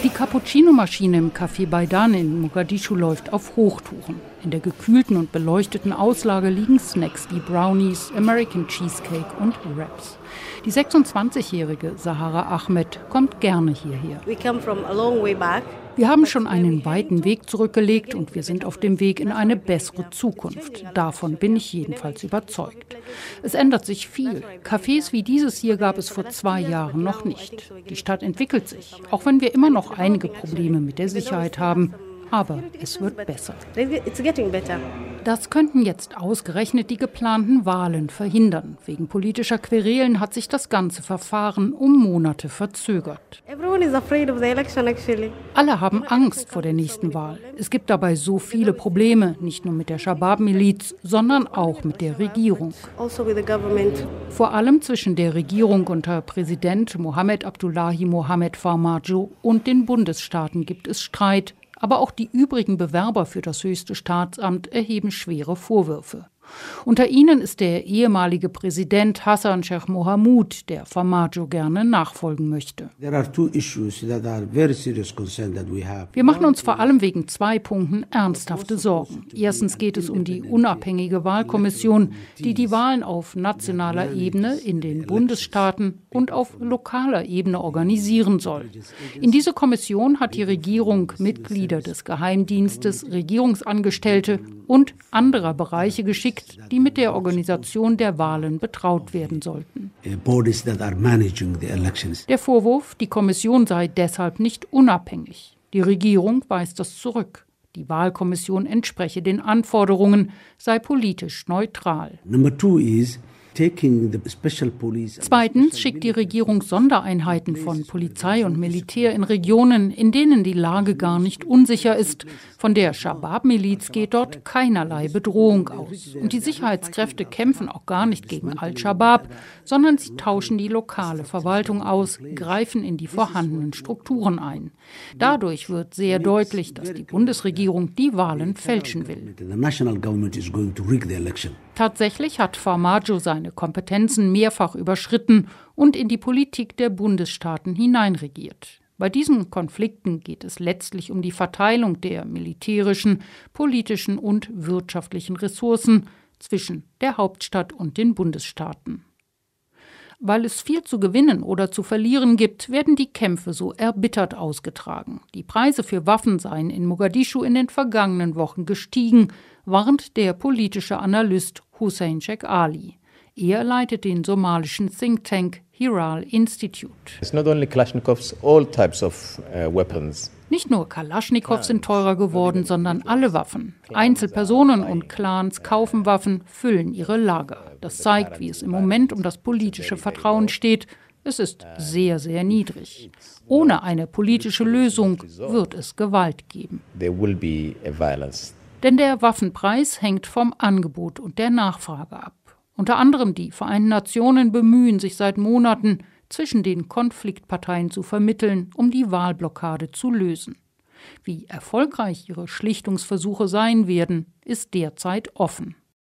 Die Cappuccino-Maschine im Café Baidan in Mogadischu läuft auf Hochtouren. In der gekühlten und beleuchteten Auslage liegen Snacks wie Brownies, American Cheesecake und Wraps. Die 26-jährige Sahara Ahmed kommt gerne hierher. Wir haben schon einen weiten Weg zurückgelegt und wir sind auf dem Weg in eine bessere Zukunft. Davon bin ich jedenfalls überzeugt. Es ändert sich viel. Cafés wie dieses hier gab es vor 2 Jahren noch nicht. Die Stadt entwickelt sich, auch wenn wir immer noch einige Probleme mit der Sicherheit haben. Aber es wird besser. Das könnten jetzt ausgerechnet die geplanten Wahlen verhindern. Wegen politischer Querelen hat sich das ganze Verfahren um Monate verzögert. Alle haben Angst vor der nächsten Wahl. Es gibt dabei so viele Probleme, nicht nur mit der Shabab-Miliz, sondern auch mit der Regierung. Vor allem zwischen der Regierung unter Präsident Mohamed Abdullahi Mohamed Farmajo und den Bundesstaaten gibt es Streit. Aber auch die übrigen Bewerber für das höchste Staatsamt erheben schwere Vorwürfe. Unter ihnen ist der ehemalige Präsident Hassan Sheikh Mohamud, der Farmajo gerne nachfolgen möchte. Wir machen uns vor allem wegen 2 Punkten ernsthafte Sorgen. Erstens geht es um die unabhängige Wahlkommission, die die Wahlen auf nationaler Ebene in den Bundesstaaten und auf lokaler Ebene organisieren soll. In diese Kommission hat die Regierung Mitglieder des Geheimdienstes, Regierungsangestellte und anderer Bereiche geschickt, die mit der Organisation der Wahlen betraut werden sollten. Der Vorwurf, die Kommission sei deshalb nicht unabhängig. Die Regierung weist das zurück. Die Wahlkommission entspreche den Anforderungen, sei politisch neutral. Zweitens schickt die Regierung Sondereinheiten von Polizei und Militär in Regionen, in denen die Lage gar nicht unsicher ist. Von der Shabab-Miliz geht dort keinerlei Bedrohung aus. Und die Sicherheitskräfte kämpfen auch gar nicht gegen Al-Shabaab, sondern sie tauschen die lokale Verwaltung aus, greifen in die vorhandenen Strukturen ein. Dadurch wird sehr deutlich, dass die Bundesregierung die Wahlen fälschen will. Tatsächlich hat Farmajo seine Kompetenzen mehrfach überschritten und in die Politik der Bundesstaaten hineinregiert. Bei diesen Konflikten geht es letztlich um die Verteilung der militärischen, politischen und wirtschaftlichen Ressourcen zwischen der Hauptstadt und den Bundesstaaten. Weil es viel zu gewinnen oder zu verlieren gibt, werden die Kämpfe so erbittert ausgetragen. Die Preise für Waffen seien in Mogadischu in den vergangenen Wochen gestiegen, warnt der politische Analyst Hussein Sheikh Ali. Er leitet den somalischen Think Tank Hiral Institute. Nicht nur Kalaschnikows sind teurer geworden, sondern alle Waffen. Einzelpersonen und Clans kaufen Waffen, füllen ihre Lager. Das zeigt, wie es im Moment um das politische Vertrauen steht. Es ist sehr, sehr niedrig. Ohne eine politische Lösung wird es Gewalt geben. Denn der Waffenpreis hängt vom Angebot und der Nachfrage ab. Unter anderem die Vereinten Nationen bemühen sich seit Monaten, zwischen den Konfliktparteien zu vermitteln, um die Wahlblockade zu lösen. Wie erfolgreich ihre Schlichtungsversuche sein werden, ist derzeit offen.